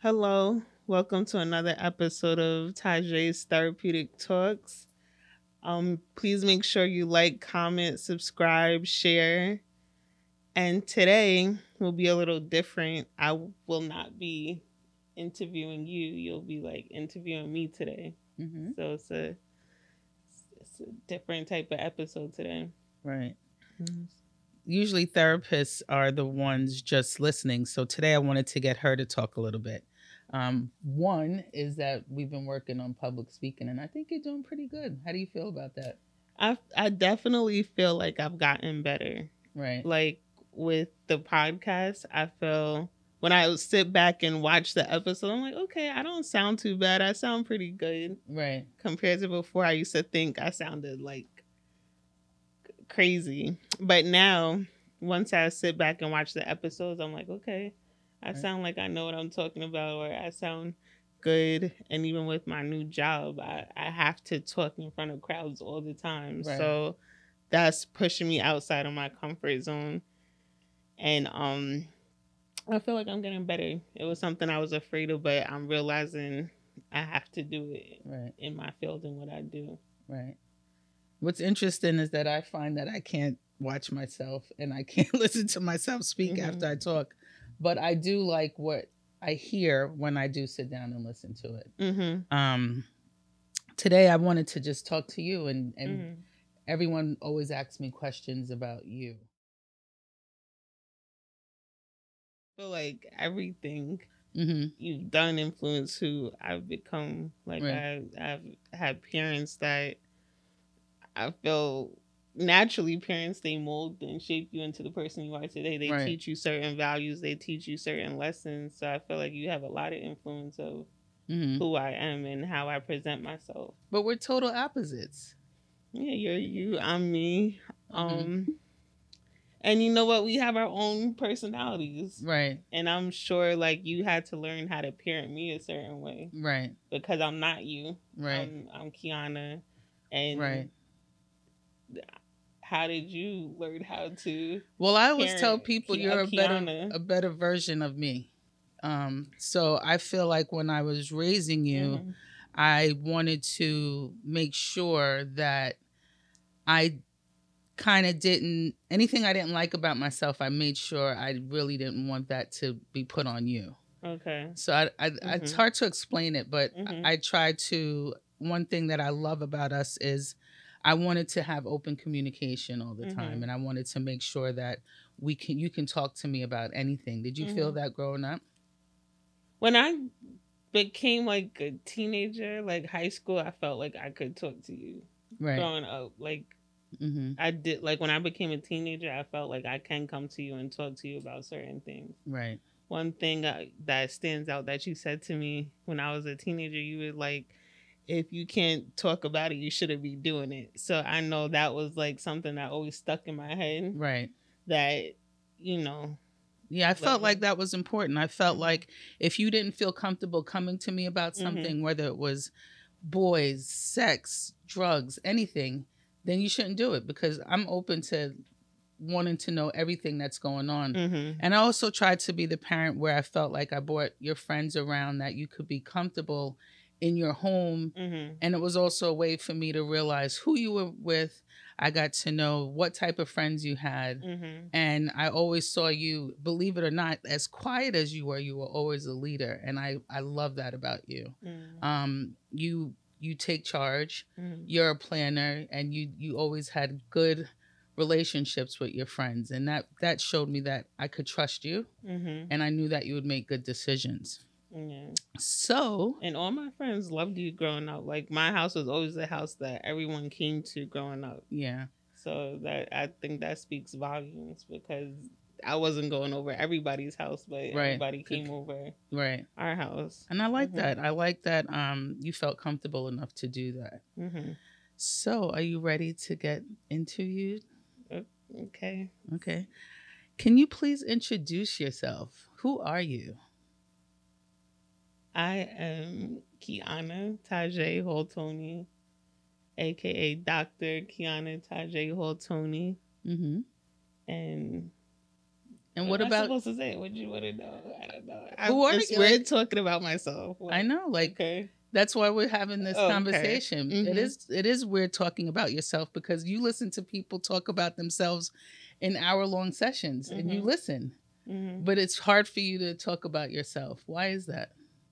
Hello, welcome to another episode of Tajay's Therapeutic Talks. Please make sure you like, comment, subscribe, share. And today will be a little different. I will not be interviewing you. You'll be like interviewing me today. Hmm. So it's a different type of episode today. Right. Mhm. Usually therapists are the ones just listening. So today I wanted to get her to talk a little bit. One is that we've been working on public speaking, and I think you're doing pretty good. How do you feel about that? I definitely feel like I've gotten better. Right. Like with the podcast, I feel when I sit back and watch the episode, I'm like, okay, I don't sound too bad. I sound pretty good Right. compared to before. I used to think I sounded like crazy. But now, once I sit back and watch the episodes, I'm like, okay, I Right. sound like I know what I'm talking about, or I sound good. And even with my new job, I have to talk in front of crowds all the time. Right. So that's pushing me outside of my comfort zone. And I feel like I'm getting better. It was something I was afraid of, but I'm realizing I have to do it Right. in my field and what I do. Right. What's interesting is that I find that I can't watch myself and I can't listen to myself speak Hmm. after I talk, but I do like what I hear when I do sit down and listen to it. Hmm. Um, Today I wanted to just talk to you and Hmm. everyone always asks me questions about you. Feel like everything Mm-hmm. you've done influence who I've become. Like Right. I've had parents that I feel naturally parents they mold and shape you into the person you are today. They Right. teach you certain values, they teach you certain lessons. So I feel like you have a lot of influence of Mm-hmm. who I am and how I present myself. But we're total opposites. Yeah, you're you, I'm me. Mm-hmm. Um and you know what? We have our own personalities. Right. And I'm sure like you had to learn how to parent me a certain way Right. because I'm not you. Right. I'm Kiana. And Right. how did you learn how to Well, I always tell parent people A you're Kiana? a better version of me. So I feel like when I was raising you, Hmm. I wanted to make sure that I kind of didn't anything I didn't like about myself. I made sure I really didn't want that to be put on you. Okay. So it's Hmm. hard to explain it, but Hmm. I try to. One thing that I love about us is I wanted to have open communication all the time, Hmm. and I wanted to make sure that you can talk to me about anything. Did you feel Hmm. that growing up? When I became like a teenager, like high school, I felt like I could talk to you. Right. Growing up, like Mm-hmm. I did, like when I became a teenager, I felt like I can come to you and talk to you about certain things. Right. One thing that stands out that you said to me when I was a teenager, you were like, if you can't talk about it, you shouldn't be doing it. So I know that was like something that always stuck in my head Right. that, you know, Yeah, I felt like letting. that was important. I felt Hmm. like if you didn't feel comfortable coming to me about Hmm. something, whether it was boys, sex, drugs, anything, then you shouldn't do it because I'm open to wanting to know everything that's going on. Hmm. And I also tried to be the parent where I felt like I brought your friends around that you could be comfortable in your home. Hmm. And it was also a way for me to realize who you were with. I got to know what type of friends you had. Hmm. And I always saw you, believe it or not, as quiet as you were always a leader. And I love that about you. Hmm. You take charge, Hmm. you're a planner, and you always had good relationships with your friends, and that showed me that I could trust you, Hmm. and I knew that you would make good decisions. Yeah. So And all my friends loved you growing up. Like my house was always the house that everyone came to growing up. yeah. So that I think that speaks volumes because I wasn't going over everybody's house, but Right. everybody Good. came over Right. our house. And I like Mhm. that. I like that you felt comfortable enough to do that. Mhm. So are you ready to get interviewed? Okay. Okay. Can you please introduce yourself? Who are you? I am Kiana Tajay Holtoni, aka Dr. Kiana Tajay Holtoni, Mm-hmm. and And what what am I about supposed to say? What you want to know? I don't know. who are It's you? weird Like, talking about myself. I know, like Okay. that's why we're having this Okay. conversation. Mm-hmm. It is weird talking about yourself because you listen to people talk about themselves in hour-long sessions and you Mm-hmm. listen. Mm-hmm. But it's hard for you to talk about yourself. Why is that?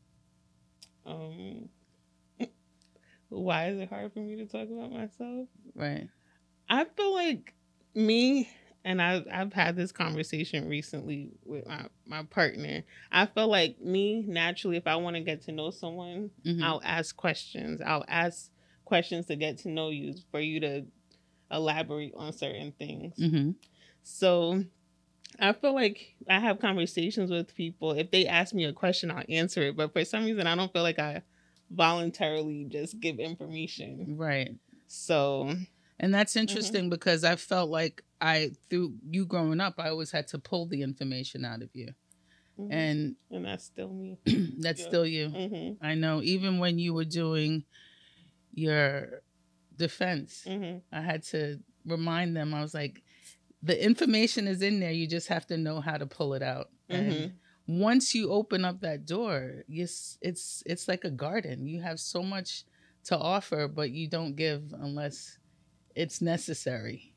Um, why is it hard for me to talk about myself? Right. I feel like me, and I've had this conversation recently with my partner. I feel like me naturally, if I want to get to know someone, Mm-hmm. I'll ask questions. I'll ask questions to get to know you for you to elaborate on certain things. Mm-hmm. So I feel like I have conversations with people. If they ask me a question, I'll answer it. But for some reason, I don't feel like I voluntarily just give information. Right. So, And that's interesting because I felt like through you growing up, I always had to pull the information out of you. And that's still me. that's Yeah. still you. I know. Even when you were doing your defense, I had to remind them, I was like, the information is in there. You just have to know how to pull it out. And once you open up that door, yes, it's like a garden. You have so much to offer, but you don't give unless it's necessary.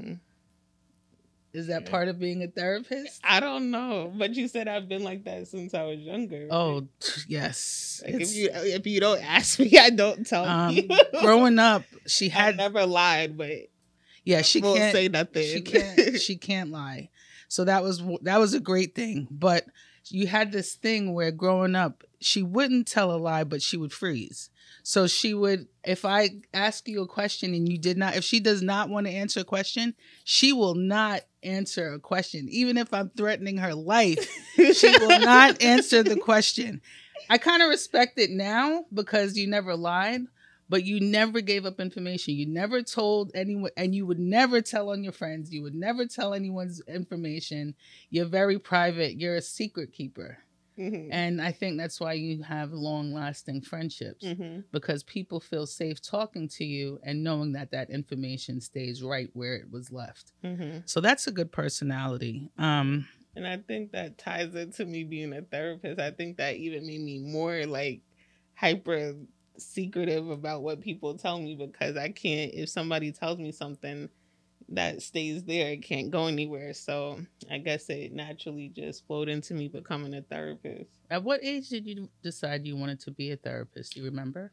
Is that part of being a therapist? I don't know, but you said I've been like that since I was younger. Right? Oh, yes. Like if you don't ask me, I don't tell you. Growing up, I never lied, but yeah, she won't can't say nothing. She can't lie. So that was a great thing. But you had this thing where growing up, she wouldn't tell a lie, but she would freeze. So she would, if I ask you a question and if she does not want to answer a question, she will not answer a question. Even if I'm threatening her life, she will not answer the question. I kind of respect it now because you never lied, but you never gave up information. You never told anyone, and you would never tell on your friends. You would never tell anyone's information. You're very private. You're a secret keeper. And I think that's why you have long-lasting friendships because people feel safe talking to you and knowing that that information stays right where it was left. So that's a good personality. And I think that ties into me being a therapist. I think that even made me more like hyper secretive about what people tell me because I can't, if somebody tells me something that stays there, it can't go anywhere. So I guess it naturally just flowed into me becoming a therapist. At what age did you decide you wanted to be a therapist? Do you remember?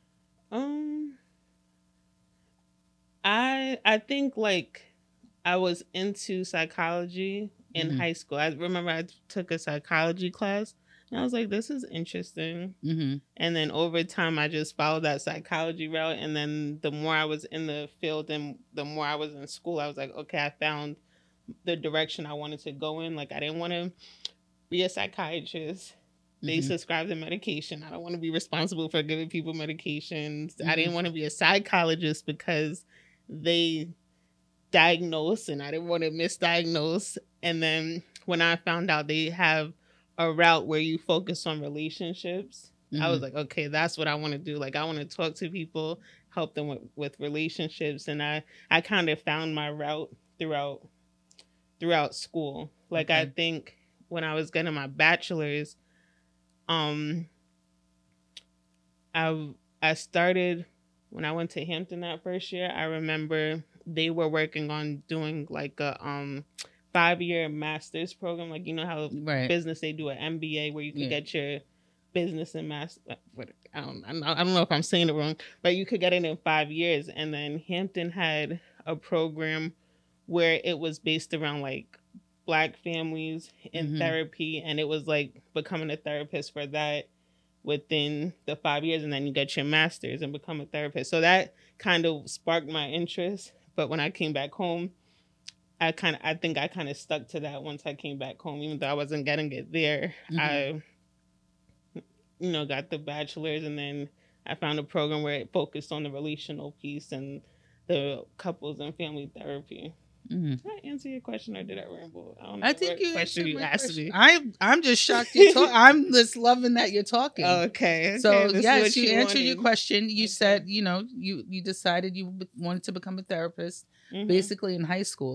I think like I was into psychology in high school. I remember I took a psychology class and I was like, this is interesting. And then over time, I just followed that psychology route. And then the more I was in the field and the more I was in school, I was like, okay, I found the direction I wanted to go in. Like, I didn't want to be a psychiatrist. They subscribe to medication. I don't want to be responsible for giving people medications. I didn't want to be a psychologist because they diagnose and I didn't want to misdiagnose. And then when I found out they have a route where you focus on relationships, I was like, okay, that's what I want to do. Like, I want to talk to people, help them with relationships. And I kind of found my route throughout school. Like, I think when I was getting my bachelor's, I started when I went to Hampton that first year. I remember they were working on doing like a 5-year master's program. Like, you know how business, they do an MBA where you can get your business and master. I don't know if I'm saying it wrong, but you could get it in 5 years. And then Hampton had a program where it was based around like Black families in therapy, and it was like becoming a therapist for that within the 5 years, and then you get your master's and become a therapist. So that kind of sparked my interest. But when I came back home, I think I kind of stuck to that once I came back home, even though I wasn't getting it there. I got the bachelor's, and then I found a program where it focused on the relational piece and the couples and family therapy. Did I answer your question or did I ramble? I don't know. I think you answered you asked me. I'm just shocked you're talking. I'm just loving that you're talking. Okay. So yes, you answered your question. You said, you decided you wanted to become a therapist basically in high school.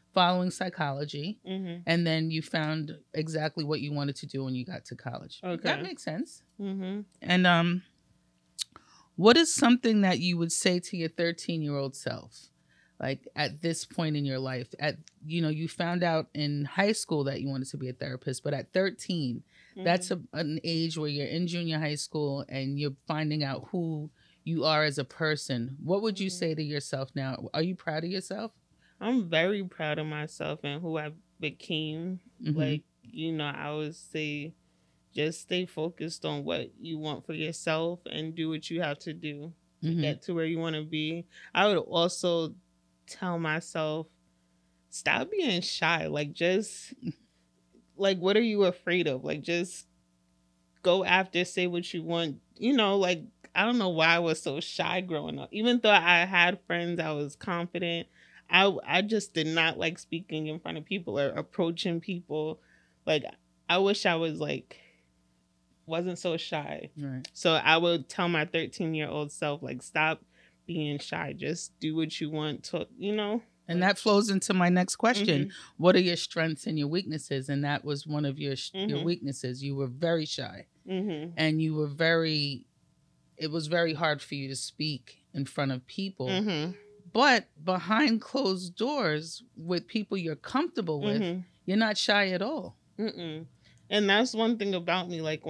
following psychology, Mm-hmm. and then you found exactly what you wanted to do when you got to college. Okay. That makes sense. Mm-hmm. And what is something that you would say to your 13-year-old self? Like at this point in your life, you found out in high school that you wanted to be a therapist, but at 13, that's an age where you're in junior high school and you're finding out who you are as a person. What would you say to yourself now? Are you proud of yourself? I'm very proud of myself and who I became. Mm-hmm. Like, I would say just stay focused on what you want for yourself and do what you have to do to get to where you want to be. I would also tell myself, stop being shy. Like, just, like, what are you afraid of? Like, just go after, say what you want. Like, I don't know why I was so shy growing up. Even though I had friends, I was confident. I just did not like speaking in front of people or approaching people. Like, I wish I was like, wasn't so shy. Right. So I would tell my 13-year-old self, like, stop being shy. Just do what you want to, And that flows into my next question. Mm-hmm. What are your strengths and your weaknesses? And that was one of your Mm-hmm. weaknesses. You were very shy. Mm-hmm. And it was very hard for you to speak in front of people. Mm-hmm. But behind closed doors with people you're comfortable with, Mm-hmm. you're not shy at all. Mm-mm. And that's one thing about me. Like,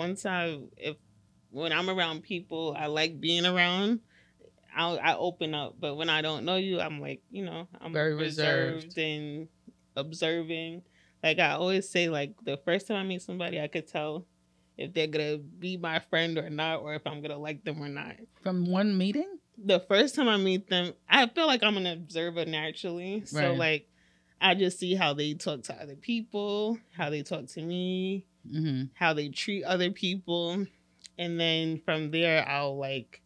when I'm around people I like being around, I open up. But when I don't know you, I'm like, I'm Very reserved reserved. and observing. Like, I always say, like, the first time I meet somebody, I could tell if they're gonna be my friend or not, or if I'm gonna like them or not. From one meeting? The first time I meet them, I feel like I'm an observer naturally. So, Right. like, I just see how they talk to other people, how they talk to me, Mm-hmm. how they treat other people. And then from there, I'll like,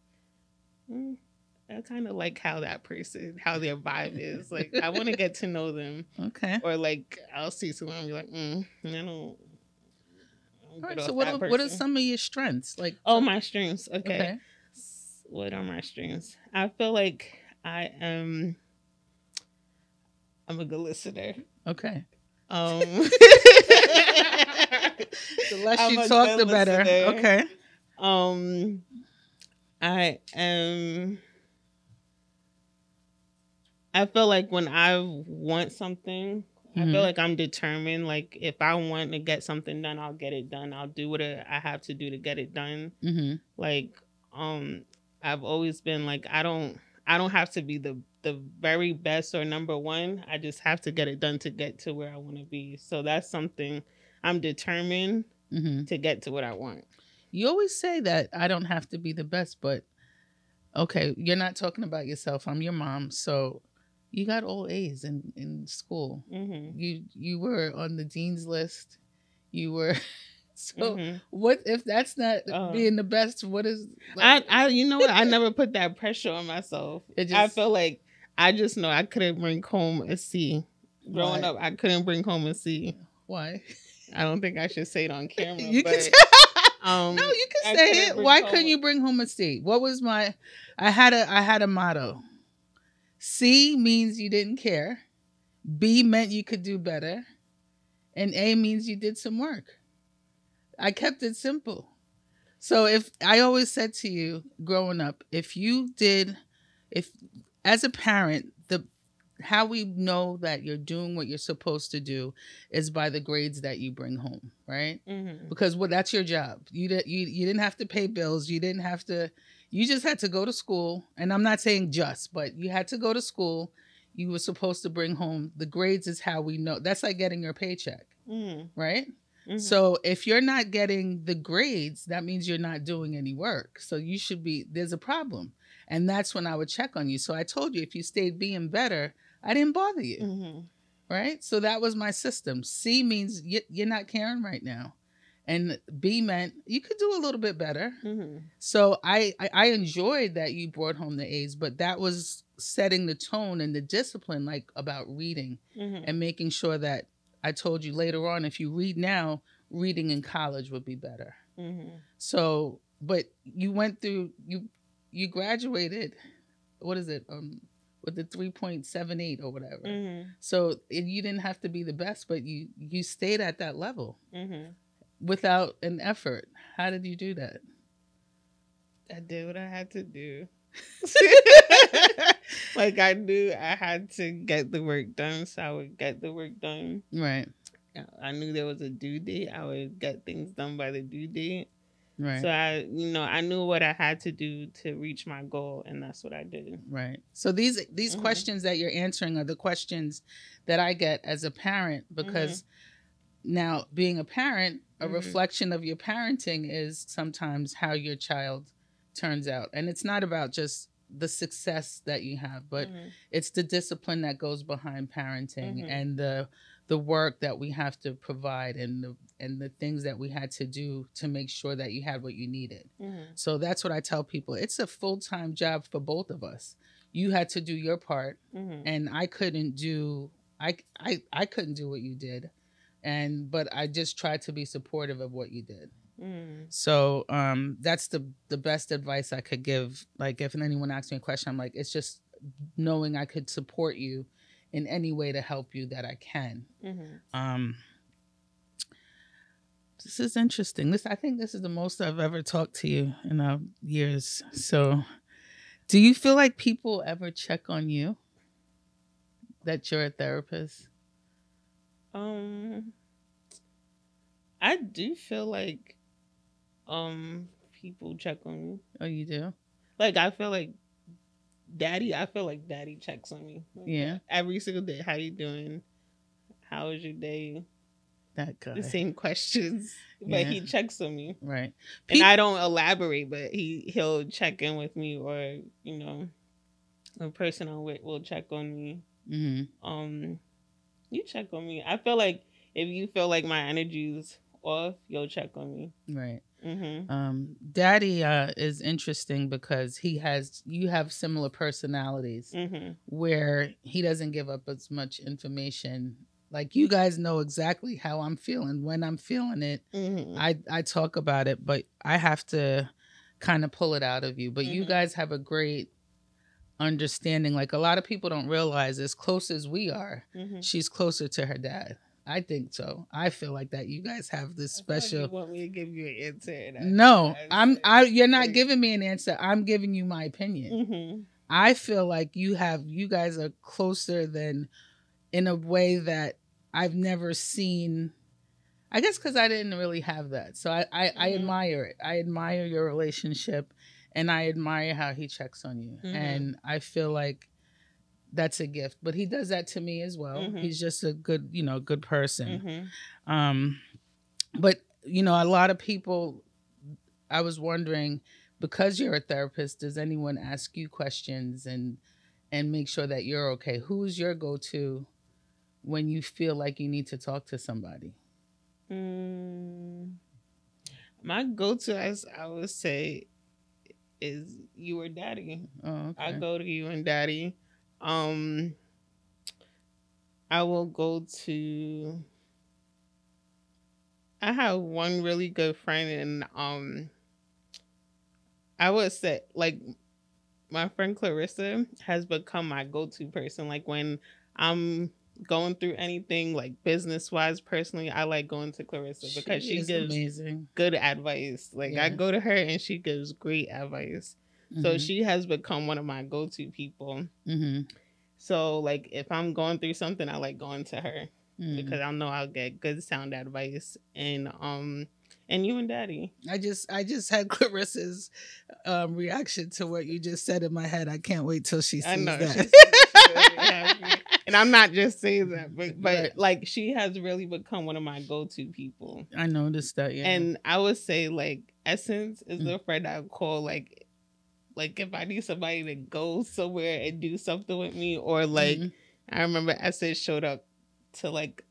I kind of like how that person, how their vibe is. Like, I want to get to know them. Okay. Or like, I'll see someone and be like, I don't. All right. So what are some of your strengths? Like, my strengths. Okay. What are my strengths? I feel like I'm a good listener. Okay. The less you talk, the better. Okay. I feel like when I want something, I feel like I'm determined. Like, if I want to get something done, I'll get it done. I'll do what I have to do to get it done. Mm-hmm. Like, I've always been like, I don't have to be the very best or number one. I just have to get it done to get to where I want to be. So that's something I'm determined to get to what I want. You always say that I don't have to be the best, but okay, you're not talking about yourself. I'm your mom, so you got all A's in school. Mm-hmm. You were on the dean's list. You were so. What if that's not being the best? What is? Like, I you know what? I never put that pressure on myself. I feel like I just know I couldn't bring home a C. Growing up, I couldn't bring home a C. Why? I don't think I should say it on camera. You but, no, you can say it. Why couldn't you bring home a C? What was my? I had a motto. C means you didn't care. B meant you could do better. And A means you did some work. I kept it simple. So if I always said to you growing up, if as a parent, how we know that you're doing what you're supposed to do is by the grades that you bring home, right? Mm-hmm. Because that's your job. You didn't have to pay bills. You just had to go to school. And I'm not saying but you had to go to school. You were supposed to bring home the grades is how we know. That's like getting your paycheck, right? Mm-hmm. So if you're not getting the grades, that means you're not doing any work. So there's a problem. And that's when I would check on you. So I told you, if you stayed being better, I didn't bother you, right? So that was my system. C means you're not caring right now. And B meant you could do a little bit better. Mm-hmm. So I enjoyed that you brought home the A's, but that was setting the tone and the discipline, like about reading and making sure that I told you later on, if you read now, reading in college would be better. Mm-hmm. So, but you went through, you graduated, what is it? with the 3.78 or whatever. Mm-hmm. So you didn't have to be the best, but you stayed at that level Mm-hmm. without an effort. How did you do that? I did what I had to do. Like I knew I had to get the work done, so I would get the work done. Right. I knew there was a due date. I would get things done by the due date. Right. So I knew what I had to do to reach my goal, and that's what I did. Right. So these Mhm. questions that you're answering are the questions that I get as a parent, because now being a parent, a reflection of your parenting is sometimes how your child turns out. And it's not about just the success that you have, but it's the discipline that goes behind parenting and the work that we have to provide and the things that we had to do to make sure that you had what you needed. So that's what I tell people. It's a full-time job for both of us. You had to do your part, and I couldn't do I couldn't do what you did, but I just tried to be supportive of what you did. So that's the best advice I could give. Like if anyone asks me a question, I'm like, it's just knowing I could support you in any way to help you that I can. This is interesting. I think this is the most I've ever talked to you in years. So do you feel like people ever check on you that you're a therapist? I do feel like people check on me. Oh, you do? Like I feel like daddy checks on me. Like, Yeah. every single day. How you doing? How was your day? That guy. The same questions. But he checks on me. Right. And I don't elaborate, but he'll check in with me, or a person I'm with will check on me. You check on me. I feel like if you feel like my energy's off, you'll check on me. Right. Daddy is interesting because you have similar personalities where he doesn't give up as much information. Like you guys know exactly how I'm feeling. When I'm feeling it, I talk about it, but I have to kind of pull it out of you. But you guys have a great understanding. Like a lot of people don't realize, as close as we are, she's closer to her dad. I think so. I feel like that you guys have this special. Like you want me to give you an answer? No, you're not giving me an answer. I'm giving you my opinion. I feel like you guys are closer than, in a way that I've never seen. I guess because I didn't really have that. So I admire it. I admire your relationship, and I admire how he checks on you. And I feel like that's a gift. But he does that to me as well. He's just a good, good person. But, a lot of people, I was wondering, because you're a therapist, does anyone ask you questions and make sure that you're okay? Who's your go-to when you feel like you need to talk to somebody? My go-to, as I would say, is you or daddy. Oh, okay. I go to you and daddy. I will go to. I have one really good friend, and I would say like my friend Clarissa has become my go-to person. Like when I'm going through anything, like business-wise, personally, I like going to Clarissa because she gives amazing, good advice. Like I go to her and she gives great advice. So she has become one of my go-to people. So like if I'm going through something, I like going to her because I know I'll get good sound advice. And you and daddy. I just had Clarissa's reaction to what you just said in my head. I can't wait till she sees that. She's really happy. And I'm not just saying that, but right. Like she has really become one of my go-to people. I noticed that, yeah. And I would say like Essence is the friend I call like if I need somebody to go somewhere and do something with me, or like I remember Essence showed up to like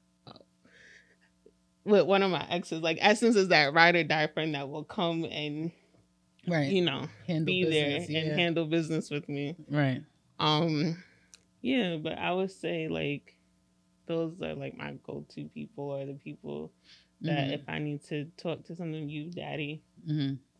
with one of my exes. Like Essence is that ride or die friend that will come and handle be business, there and handle business with me. Right. Yeah, but I would say like those are like my go-to people, or the people that if I need to talk to something, you, daddy.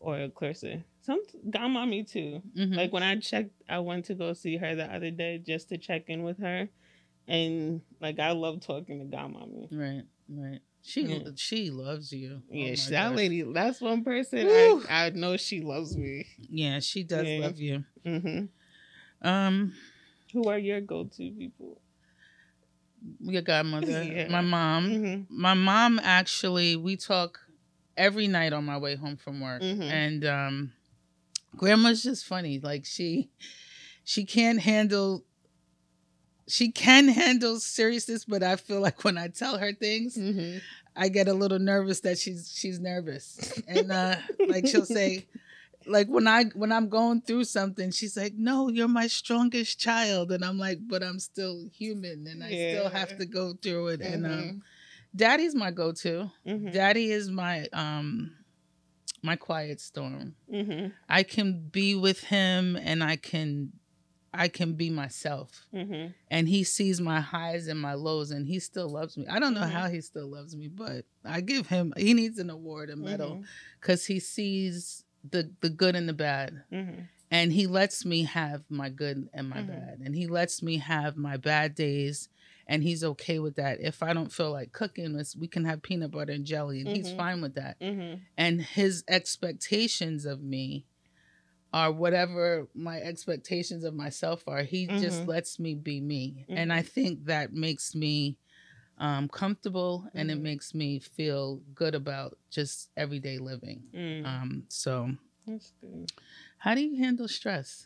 or a Clarissa. Some godmommy too. Mm-hmm. Like when I went to go see her the other day just to check in with her, and like I love talking to godmommy. Right, right. Yeah. She loves you. Yeah, Oh my that gosh. lady. That's one person Woo! I know she loves me. Yeah, she does Yeah. love you. Mm-hmm. Who are your go-to people? Your godmother, Yeah. my mom. Mm-hmm. My mom actually, we talk every night on my way home from work, Mm-hmm. and grandma's just funny. Like she can't handle. She can handle seriousness, but I feel like when I tell her things, Mm-hmm. I get a little nervous that she's nervous, and like she'll say, like when I'm going through something, she's like, "No, you're my strongest child," and I'm like, "But I'm still human, and I still have to go through it." Mm-hmm. And Daddy's my go-to. Mm-hmm. Daddy is my my quiet storm. Mm-hmm. I can be with him, and I can be myself. Mm-hmm. And he sees my highs and my lows, and he still loves me. I don't know Mm-hmm. how he still loves me, but I give him. He needs an award, a medal, because he sees the good and the bad, Mm-hmm. and he lets me have my good and my Mm-hmm. bad, and he lets me have my bad days, and he's okay with that. If I don't feel like cooking, we can have peanut butter and jelly, and he's fine with that. Mm-hmm. And his expectations of me are whatever my expectations of myself are. He just lets me be me. And I think that makes me comfortable, and it makes me feel good about just everyday living. So That's good. how do you handle stress?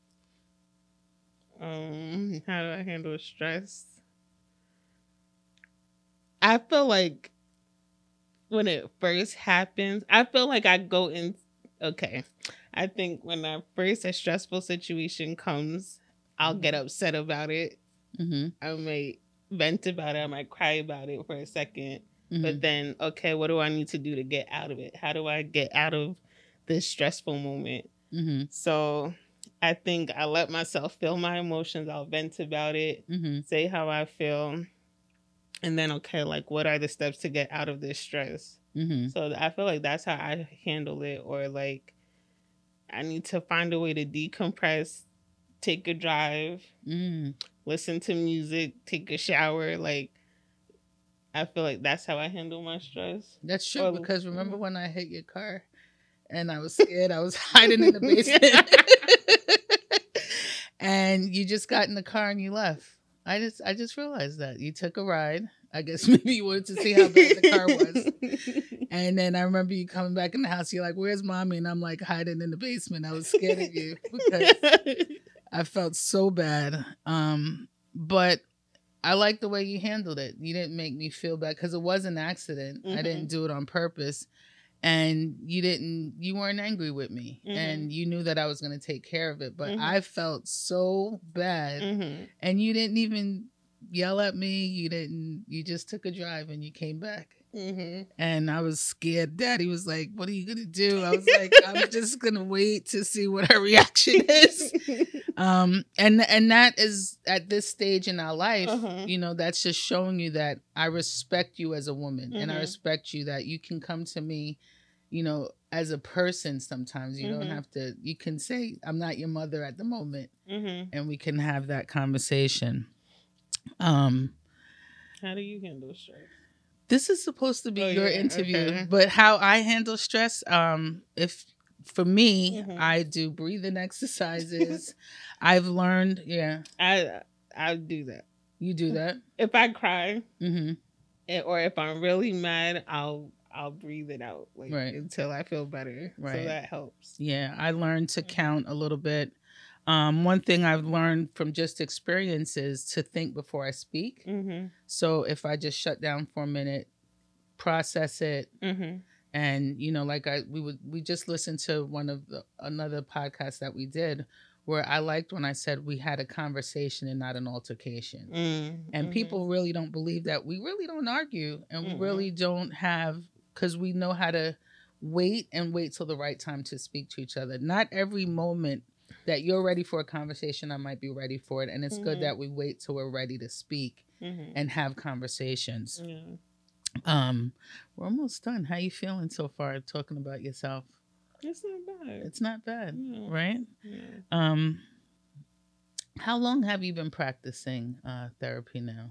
How do I handle stress? I feel like when it first happens, I feel like I go in. Okay, I think when a stressful situation comes, I'll get upset about it. I might vent about it. I might cry about it for a second. But then, okay, what do I need to do to get out of it? How do I get out of this stressful moment? So I think I let myself feel my emotions. I'll vent about it, say how I feel. And then, okay, like what are the steps to get out of this stress? So I feel like that's how I handle it. Or like I need to find a way to decompress, take a drive, listen to music, take a shower. Like I feel like that's how I handle my stress. That's true, because remember when I hit your car and I was scared? I was hiding in the basement. And you just got in the car and you left. I just realized that you took a ride. I guess maybe you wanted to see how bad the car was. And then I remember you coming back in the house. You're like, "Where's mommy?" And I'm like hiding in the basement. I was scared of you because I felt so bad. But I like the way you handled it. You didn't make me feel bad because it was an accident. I didn't do it on purpose. And you weren't angry with me, and you knew that I was going to take care of it. But I felt so bad, and you didn't even yell at me. You just took a drive and you came back. And I was scared. Daddy was like, "What are you going to do?" I was like, "I'm just going to wait to see what her reaction is." And that is at this stage in our life, that's just showing you that I respect you as a woman, and I respect you that you can come to me, as a person. Sometimes you don't have to, you can say, "I'm not your mother at the moment," and we can have that conversation. How do you handle stress? This is supposed to be your interview, but how I handle stress, if for me, I do breathing exercises. I've learned, I do that. You do that? If I cry, or if I'm really mad, I'll breathe it out until I feel better. Right. So that helps. Yeah, I learned to count a little bit. One thing I've learned from just experience is to think before I speak. So if I just shut down for a minute, process it, and we just listened to another podcast that we did, where I liked when I said we had a conversation and not an altercation. And people really don't believe that. We really don't argue, and we really don't have, because we know how to wait till the right time to speak to each other. Not every moment that you're ready for a conversation, I might be ready for it. And it's good that we wait till we're ready to speak and have conversations. We're almost done. How you feeling so far talking about yourself? It's not bad. It's not bad, Yeah. right? Yeah. How long have you been practicing therapy now?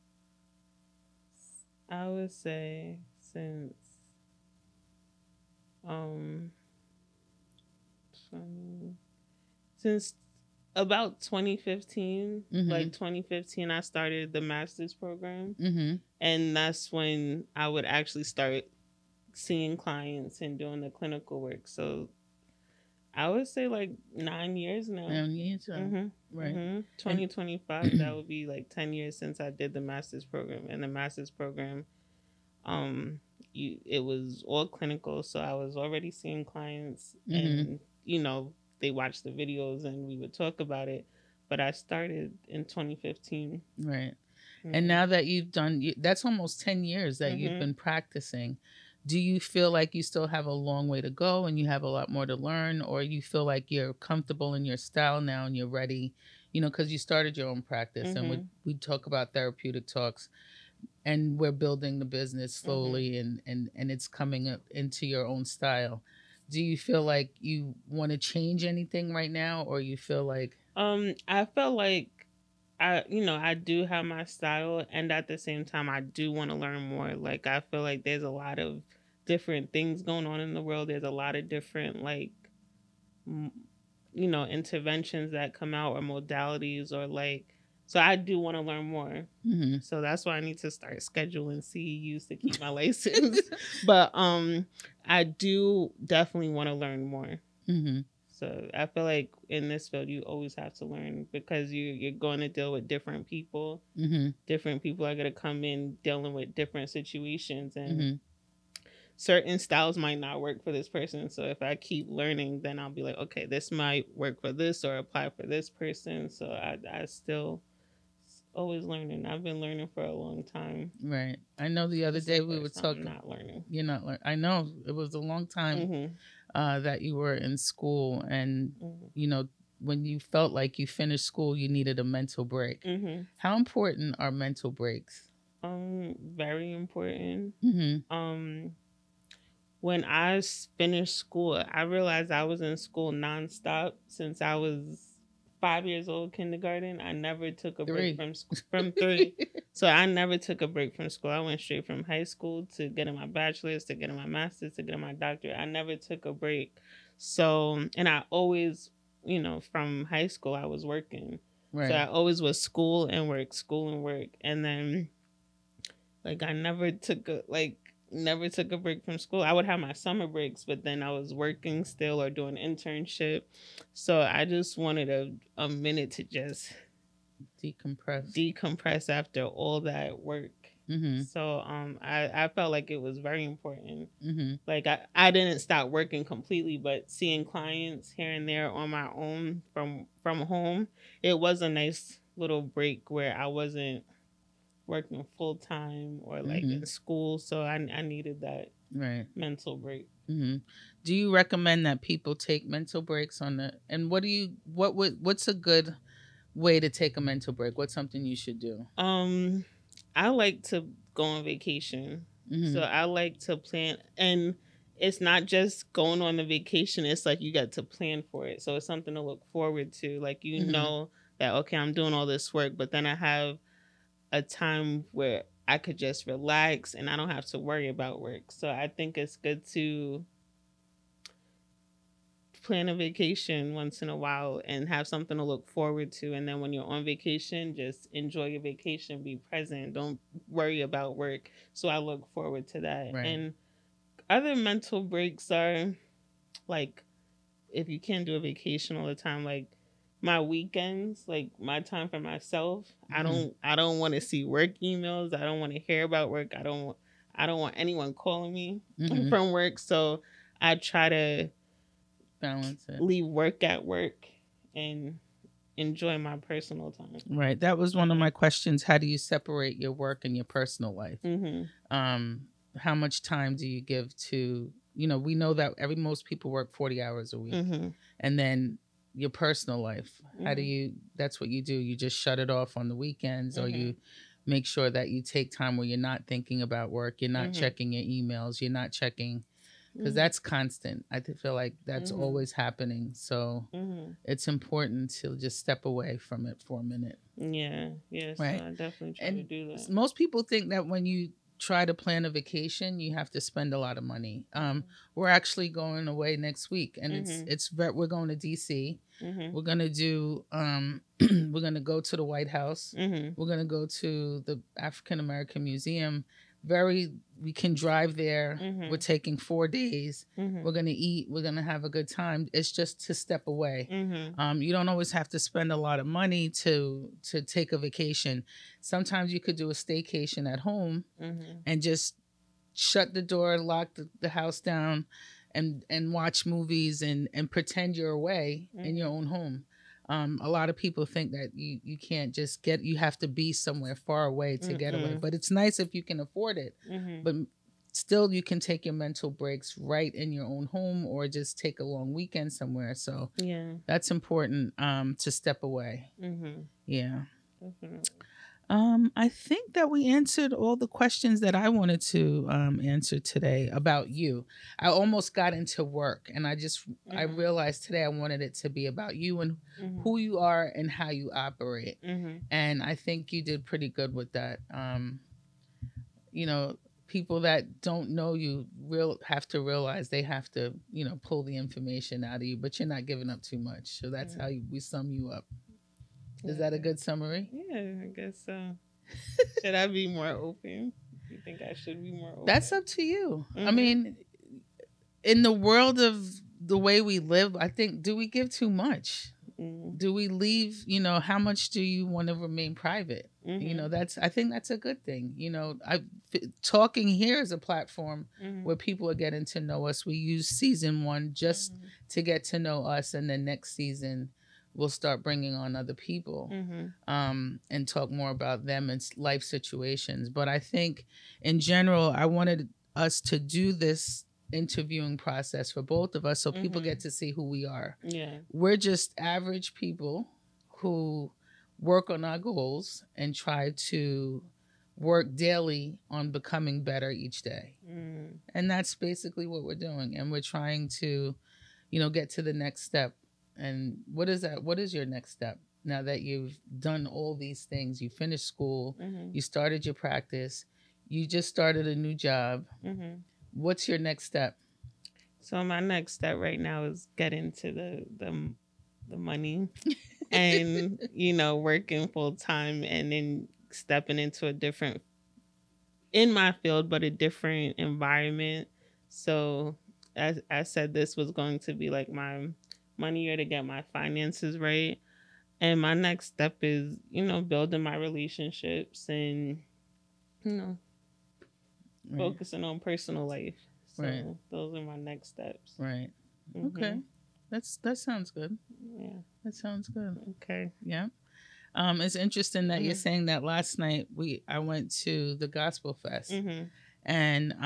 I would say since um 20, since about 2015, Mm-hmm. like 2015, I started the master's program, Mm-hmm. and that's when I would actually start seeing clients and doing the clinical work. So I would say like 9 years now. Yeah, right. 2025, that would be like 10 years since I did the master's program. And the master's program, um, it was all clinical. So I was already seeing clients, Mm-hmm. and, they watched the videos and we would talk about it. But I started in 2015. Right. And Mhm. now that you've done, that's almost 10 years that you've Mhm. been practicing. Do you feel like you still have a long way to go and you have a lot more to learn, or you feel like you're comfortable in your style now and you're ready? Because you started your own practice, and Mhm. we talk about therapeutic talks, and we're building the business Mhm. slowly, and it's coming up into your own style. Do you feel like you want to change anything right now, or you feel like, I felt like I do have my style, and at the same time, I do want to learn more. Like, I feel like there's a lot of different things going on in the world. There's a lot of different, like, m- interventions that come out, or modalities, or like, so I do want to learn more. mm-hmm. So that's why I need to start scheduling CEUs to keep my license. But I do definitely want to learn more. Mm-hmm. So I feel like in this field, you always have to learn, because you're going to deal with different people. Mm-hmm. Different people are going to come in dealing with different situations, and Mm-hmm. certain styles might not work for this person. So if I keep learning, then I'll be like, okay, this might work for this or apply for this person. So I still always learning. I've been learning for a long time. Right. I know the other This is day the we were first time I'm talking. not learning. You're not learning. I know it was a long time Mm-hmm. that you were in school, and Mm-hmm. you know when you felt like you finished school, you needed a mental break. Mm-hmm. How important are mental breaks? Very important. Mm-hmm. Um, when I finished school, I realized I was in school nonstop since I was 5 years old, kindergarten. I never took a break 3. from from three. So I never took a break from school. I went straight from high school to getting my bachelor's, to getting my master's, to getting my doctorate. I never took a break. So, and I always, from high school, I was working. So I Right. always was school and work. And then, like, I never took a break from school. I would have my summer breaks, but then I was working still or doing internship. So I just wanted a minute to just Decompress. decompress after all that work. Mm-hmm. So I felt like it was very important. Mm-hmm. Like, I didn't stop working completely, but seeing clients here and there on my own from home, it was a nice little break where I wasn't working full time or like Mm-hmm. in school. So I needed that Right. mental break. Mm-hmm. Do you recommend that people take mental breaks on the? And what's a good way to take a mental break? What's something you should do? Um, I like to go on vacation. So Mm-hmm. I like to plan, and it's not just going on the vacation, it's like you got to plan for it. So it's something to look forward to. Like, Mm-hmm. that, okay, I'm doing all this work, but then I have a time where I could just relax and I don't have to worry about work. So I think it's good to plan a vacation once in a while and have something to look forward to. And then when you're on vacation, just enjoy your vacation, be present, don't worry about work. So I look forward to that. Right. And other mental breaks are, like, if you can't do a vacation all the time, like my weekends, like my time for myself, Mm-hmm. I don't want to see work emails. I don't want to hear about work. I don't want anyone calling me Mm-hmm. from work. So I try to Balance it. leave work at work and enjoy my personal time. Right. That was one of my questions. How do you separate your work and your personal life? Mhm. How much time do you give to, we know that most people work 40 hours a week. Mhm. And then your personal life, how do Mhm. that's what you do? You just shut it off on the weekends, or you Mhm. make sure that you take time where you're not thinking about work, you're not Mhm. checking your emails, you're not checking, because that's constant. I feel like that's Mhm. always happening. So it's important to just step away from it for a minute. Yeah. So Right. I definitely try to And do that. most people think that when you try to plan a vacation, you have to spend a lot of money. We're actually going away next week, and we're going to DC. We're gonna do we're gonna go to the White House. We're gonna go to the African American Museum. We can drive there. We're taking 4 days. We're gonna eat. We're gonna have a good time. It's just to step away. You don't always have to spend a lot of money to take a vacation. Sometimes you could do a staycation at home and just shut the door, lock the house down, and watch movies and pretend you're away in your own home. A lot of people think that you can't just you have to be somewhere far away to get away, but it's nice if you can afford it. But still, you can take your mental breaks right in your own home, or just take a long weekend somewhere. So that's important, to step away. Yeah. Definitely. I think that we answered all the questions that I wanted to answer today about you. I almost got into work, and I realized today I wanted it to be about you and who you are and how you operate. And I think you did pretty good with that. You know, people that don't know you have to realize they have to, pull the information out of you, but you're not giving up too much. So that's how we sum you up. Is that a good summary? Yeah, I guess so. Should I be more open? You think I should be more open? That's up to you. I mean, in the world of the way we live, I think, do we give too much? Do we leave, how much do you want to remain private? I think that's a good thing. Talking here is a platform where people are getting to know us. We use season 1 just to get to know us, and then next season we'll start bringing on other people and talk more about them and life situations. But I think in general, I wanted us to do this interviewing process for both of us so people get to see who we are. We're just average people who work on our goals and try to work daily on becoming better each day. And that's basically what we're doing. And we're trying to, get to the next step. And what is that? What is your next step? Now that you've done all these things, you finished school, you started your practice, you just started a new job. What's your next step? So my next step right now is getting to the money and working full time, and then stepping into a different, in my field, but a different environment. So as I said, this was going to be like my money year to get my finances right. And my next step is, building my relationships and, focusing on personal life. So those are my next steps. Right. Okay. That sounds good. Yeah. That sounds good. Okay. Yeah. It's interesting that you're saying that. Last night I went to the Gospel Fest, and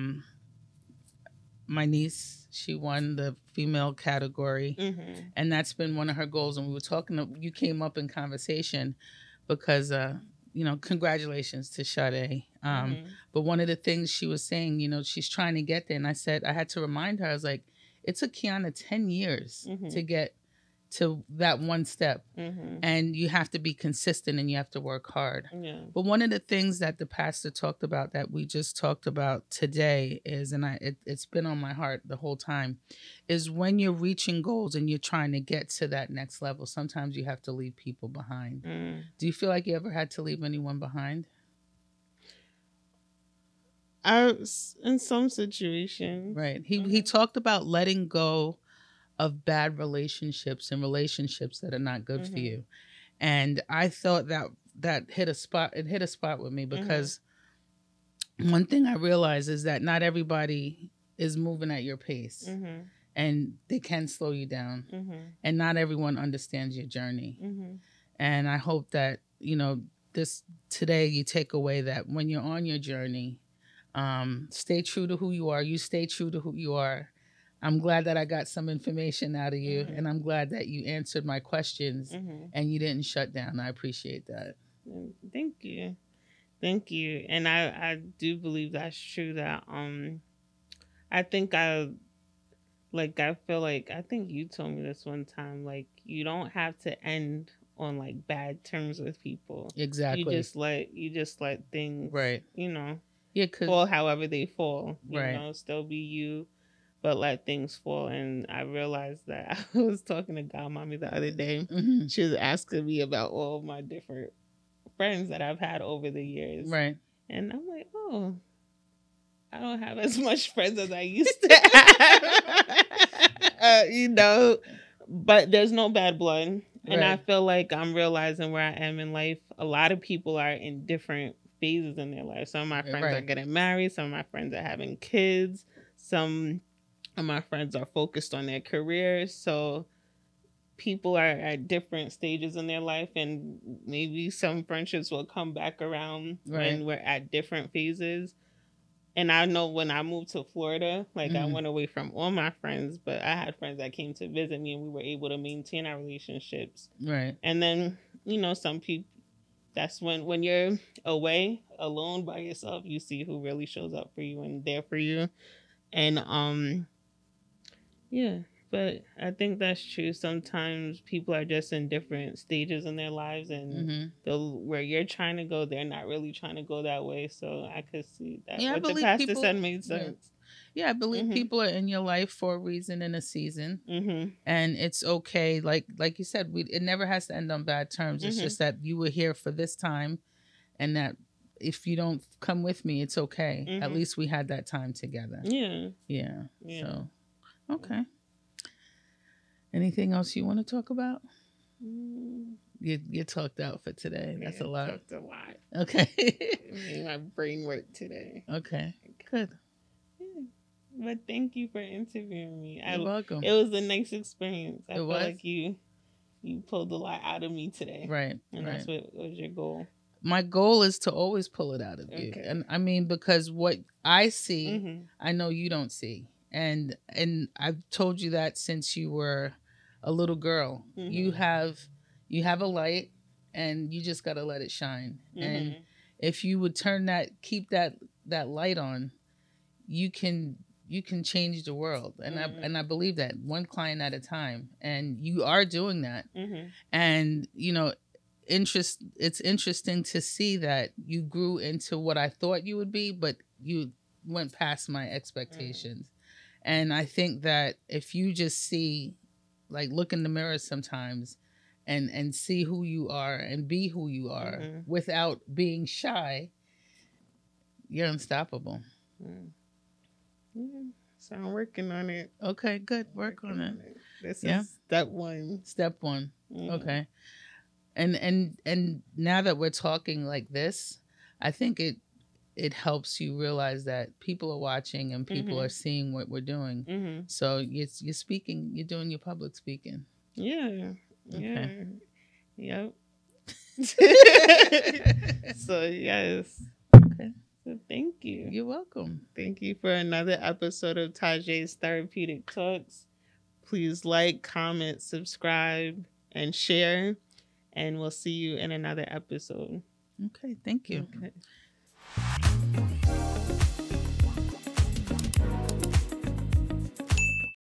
my niece, she won the female category, and that's been one of her goals. And we were talking, you came up in conversation because congratulations to Sade. But one of the things she was saying, she's trying to get there, and I said I had to remind her. I was like, it took Kiana 10 years to get to that one step, and you have to be consistent and you have to work hard. But one of the things that the pastor talked about that we just talked about today is, and it's been on my heart the whole time, is when you're reaching goals and you're trying to get to that next level, sometimes you have to leave people behind. Do you feel like you ever had to leave anyone behind? In some situations. Right. He talked about letting go of bad relationships and relationships that are not good for you. And I thought that hit a spot. It hit a spot with me because one thing I realized is that not everybody is moving at your pace, and they can slow you down, and not everyone understands your journey. And I hope that, this today you take away that when you're on your journey, stay true to who you are. You stay true to who you are. I'm glad that I got some information out of you, and I'm glad that you answered my questions and you didn't shut down. I appreciate that. Thank you. And I do believe that's true, that I think I feel like I think you told me this one time, like you don't have to end on like bad terms with people. Exactly. You just let things, Right. you know, Yeah, cause fall however they fall. You right. know, still be you, but let things fall. And I realized that I was talking to Godmommy the other day. Mhm. She was asking me about all my different friends that I've had over the years. Right. And I'm like, oh, I don't have as much friends as I used to have. You know, but there's no bad blood. And I Right. feel like I'm realizing where I am in life. A lot of people are in different phases in their life. Some of my friends are Right. getting married. Some of my friends are having kids. Some of my friends are focused on their careers. So people are at different stages in their life. And maybe some friendships will come back around Right. when we're at different phases. And I know when I moved to Florida, like I Mhm. went away from all my friends, but I had friends that came to visit me and we were able to maintain our relationships. Right. And then, you know, some people, that's when you're away alone by yourself, you see who really shows up for you and there for you. And yeah, but I think that's true. Sometimes people are just in different stages in their lives, and Mhm. where you're trying to go, they're not really trying to go that way. So I could see that Yeah, I what the believe pastor said people. made Yeah. sense. Yeah, I believe Mhm. people are in your life for a reason and a season, Mhm. and it's okay. Like you said, it never has to end on bad terms. It's Mhm. just that you were here for this time, and that if you don't come with me, it's okay. At Mhm. least we had that time together. Yeah. Yeah. Yeah. So, okay. Anything else you want to talk about? Mm, You talked out for today. That's a lot. talked a lot. Okay. It made my brain work today. Okay. Good. Yeah. But thank you for interviewing me. You're welcome. It was a nice experience. I It felt was? like you pulled a lot out of me today. Right. And Right. that's what was your goal. My goal is to always pull it out of you. Okay. And I mean, because what I see, Mhm. I know you don't see. And I've told you that since you were a little girl. Mhm. You have a light and you just got to let it shine. And Mhm. if you would keep that light on, you can change the world. And Mhm. I believe that one client at a time, and you are doing that. Mhm. And it's interesting to see that you grew into what I thought you would be, but you went past my expectations. And I think that if you just see, like, look in the mirror sometimes and see who you are and be who you are Mhm. without being shy, you're unstoppable. Mhm. Yeah. So I'm working on it. Okay, good. Work on it. This Yeah. is step one. Step one. Mhm. Okay. And now that we're talking like this, I think it helps you realize that people are watching and people are seeing what we're doing. Mhm. So you're speaking, you're doing your public speaking. Yeah. Okay. Yeah. Yep. So yes. Okay. So thank you. You're welcome. Thank you for another episode of Tajay's Therapeutic Talks. Please like, comment, subscribe, and share. And we'll see you in another episode. Okay. Thank you. Okay.